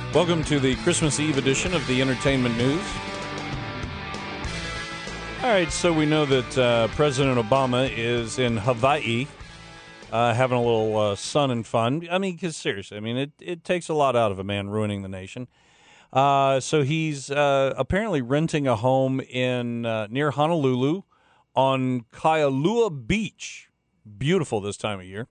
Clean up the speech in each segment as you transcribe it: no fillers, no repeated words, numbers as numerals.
Welcome to the Christmas Eve edition of the Entertainment News. All right, so we know that President Obama is in Hawaii having a little sun and fun. I mean, because seriously, I mean, it takes a lot out of a man ruining the nation. So he's apparently renting a home in near Honolulu on Kailua Beach. Beautiful this time of year.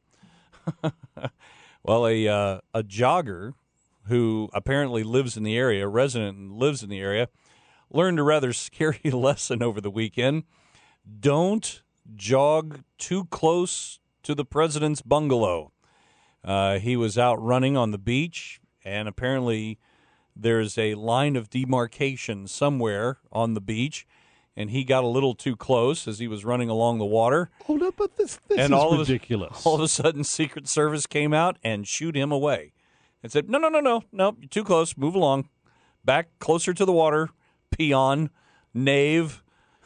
Well, a jogger who apparently lives in the area, a resident and lives in the area, learned a rather scary lesson over the weekend. Don't jog too close to the president's bungalow. He was out running on the beach, and apparently there's a line of demarcation somewhere on the beach, and he got a little too close as he was running along the water. Hold up, but this and is ridiculous. All of a sudden, Secret Service came out and shooed him away and said, no, you're too close, move along. Back closer to the water, peon, knave.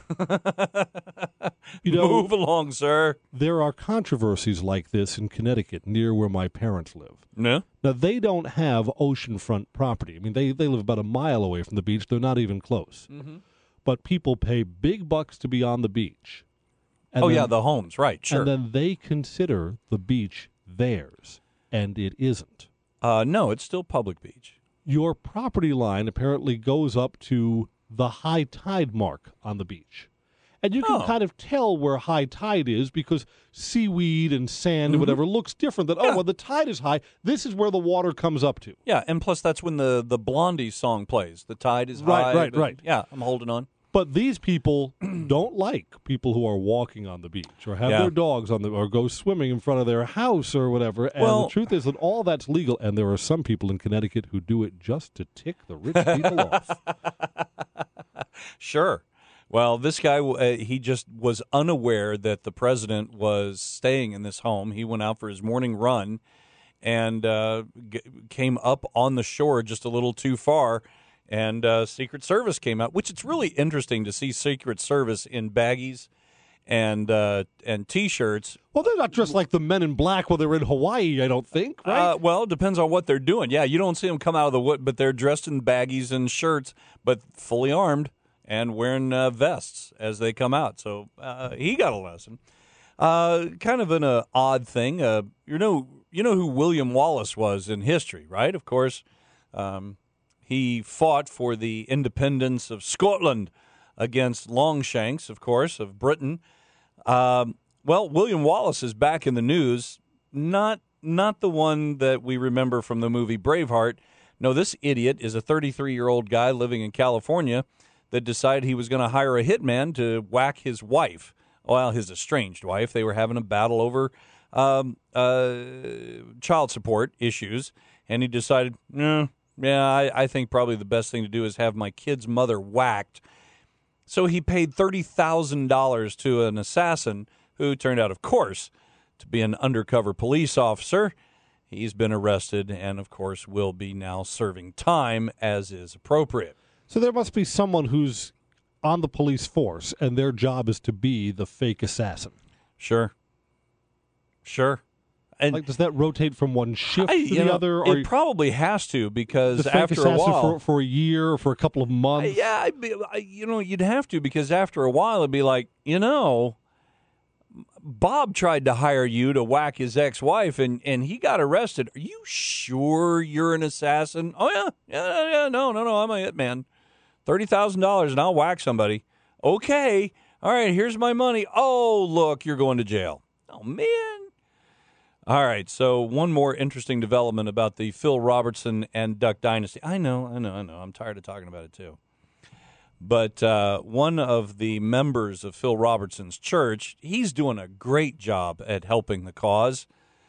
Move along, sir. There are controversies like this in Connecticut, near where my parents live. Yeah? Now, they don't have oceanfront property. I mean, they live about a mile away from the beach. They're not even close. Mm-hmm. But people pay big bucks to be on the beach. And yeah, the homes, right, sure. And then they consider the beach theirs, and it isn't. No, it's still public beach. Your property line apparently goes up to the high tide mark on the beach. And you can kind of tell where high tide is because seaweed and sand and whatever looks different. That, when the tide is high, this is where the water comes up to. Yeah, and plus that's when the Blondie song plays. The tide is high. Right. Yeah, I'm holding on. But these people don't like people who are walking on the beach or have their dogs on or go swimming in front of their house or whatever. And the truth is that all that's legal, and there are some people in Connecticut who do it just to tick the rich people off. Sure. Well, this guy, he just was unaware that the president was staying in this home. He went out for his morning run and came up on the shore just a little too far. And Secret Service came out, which it's really interesting to see Secret Service in baggies and T-shirts. Well, they're not dressed like the men in black while they're in Hawaii, I don't think, right? Well, it depends on what they're doing. Yeah, you don't see them come out of the wood, but they're dressed in baggies and shirts, but fully armed and wearing vests as they come out. So he got a lesson. Kind of an odd thing. You know who William Wallace was in history, right? Of course. He fought for the independence of Scotland against Longshanks, of course, of Britain. Well, William Wallace is back in the news, not the one that we remember from the movie Braveheart. No, this idiot is a 33-year-old guy living in California that decided he was going to hire a hitman to whack his wife, well, his estranged wife. They were having a battle over child support issues, and he decided, I think probably the best thing to do is have my kid's mother whacked. So he paid $30,000 to an assassin who turned out, of course, to be an undercover police officer. He's been arrested and, of course, will be now serving time as is appropriate. So there must be someone who's on the police force, and their job is to be the fake assassin. Sure. And does that rotate from one shift to the other? It probably has to, because the after a while, for a year or for a couple of months. You'd have to, because after a while it'd be like, Bob tried to hire you to whack his ex-wife, and he got arrested. Are you sure you're an assassin? Oh yeah, no, I'm a hitman. $30,000 and I'll whack somebody. Okay, all right, here's my money. Oh, look, you're going to jail. Oh man. All right, so one more interesting development about the Phil Robertson and Duck Dynasty. I know. I'm tired of talking about it, too. But one of the members of Phil Robertson's church, he's doing a great job at helping the cause.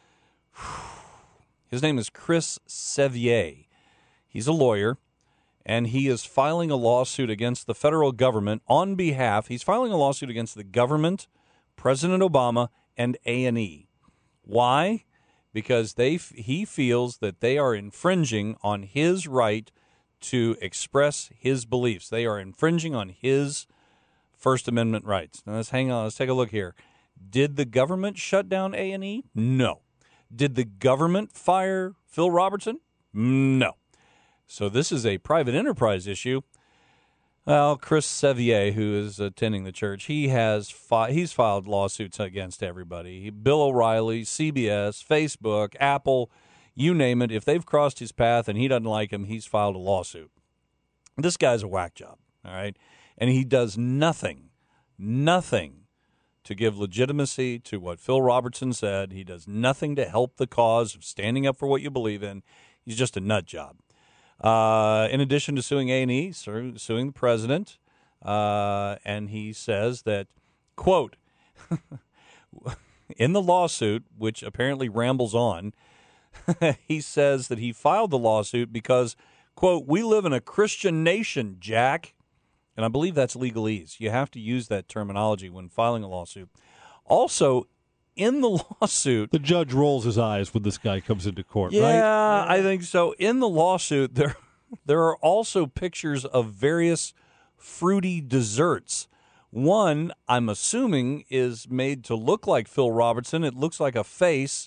His name is Chris Sevier. He's a lawyer, and he is filing a lawsuit against the federal government on behalf. He's filing a lawsuit against the government, President Obama, and A&E. Why? Because he feels that they are infringing on his right to express his beliefs. They are infringing on his First Amendment rights. Now, let's take a look here. Did the government shut down A&E? No. Did the government fire Phil Robertson? No. So this is a private enterprise issue. Well, Chris Sevier, who is attending the church, he's filed lawsuits against everybody. Bill O'Reilly, CBS, Facebook, Apple, you name it. If they've crossed his path and he doesn't like them, he's filed a lawsuit. This guy's a whack job, all right? And he does nothing to give legitimacy to what Phil Robertson said. He does nothing to help the cause of standing up for what you believe in. He's just a nut job. In addition to suing A&E, suing the president, and he says that, quote, in the lawsuit, which apparently rambles on, he says that he filed the lawsuit because, quote, we live in a Christian nation, Jack. And I believe that's legalese. You have to use that terminology when filing a lawsuit. Also, in the lawsuit... The judge rolls his eyes when this guy comes into court, right? Yeah, I think so. In the lawsuit, there are also pictures of various fruity desserts. One, I'm assuming, is made to look like Phil Robertson. It looks like a face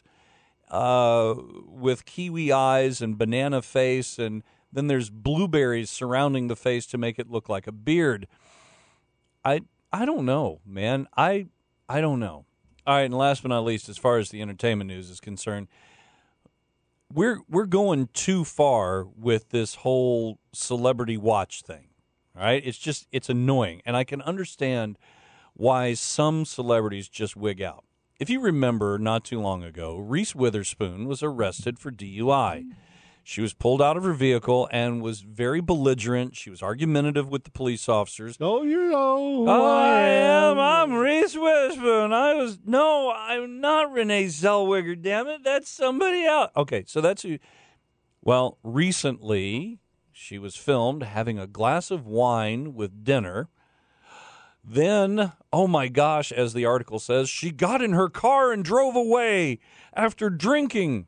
with kiwi eyes and banana face, and then there's blueberries surrounding the face to make it look like a beard. I don't know, man. I don't know. All right, and last but not least, as far as the entertainment news is concerned, we're going too far with this whole celebrity watch thing. All right? It's annoying, and I can understand why some celebrities just wig out. If you remember, not too long ago, Reese Witherspoon was arrested for DUI. She was pulled out of her vehicle and was very belligerent. She was argumentative with the police officers. Oh, you know who I am. I'm Reese Witherspoon. I'm not Renee Zellweger, damn it. That's somebody else. Okay, so that's who. Well, recently, she was filmed having a glass of wine with dinner. Then, oh my gosh, as the article says, she got in her car and drove away after drinking.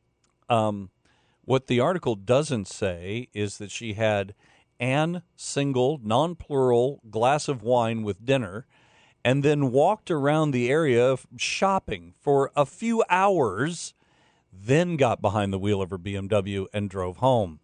What the article doesn't say is that she had an single, non-plural glass of wine with dinner and then walked around the area shopping for a few hours, then got behind the wheel of her BMW and drove home.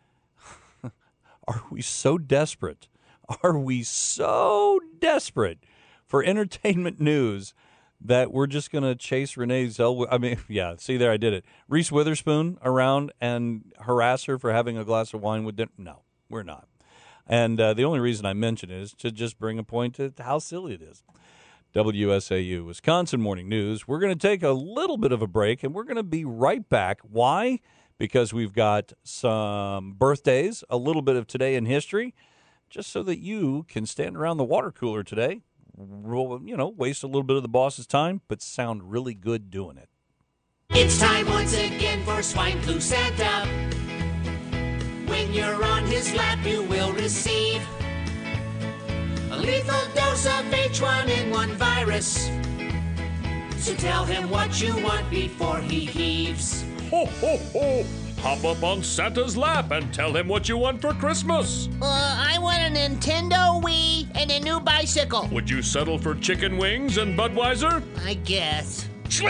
Are we so desperate? Are we so desperate for entertainment news that we're just going to chase Renee Zellweger? I mean, yeah, see there, I did it. Reese Witherspoon around and harass her for having a glass of wine with dinner? No, we're not. And the only reason I mention it is to just bring a point to how silly it is. WSAU, Wisconsin Morning News. We're going to take a little bit of a break, and we're going to be right back. Why? Because we've got some birthdays, a little bit of today in history, just so that you can stand around the water cooler today, waste a little bit of the boss's time, but sound really good doing it. It's time once again for Swine Flu Santa. When you're on his lap, you will receive a lethal dose of H1N1 virus. So tell him what you want before he heaves. Ho, ho, ho! Hop up on Santa's lap and tell him what you want for Christmas. I want a Nintendo Wii and a new bicycle. Would you settle for chicken wings and Budweiser? I guess. Ew!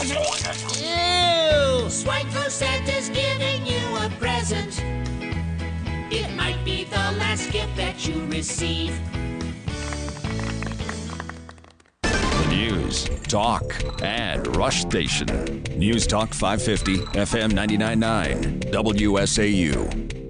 Swine Flu Santa's giving you a present. It might be the last gift that you receive. News, talk, and Rush Station. News Talk 550, FM 99.9, WSAU.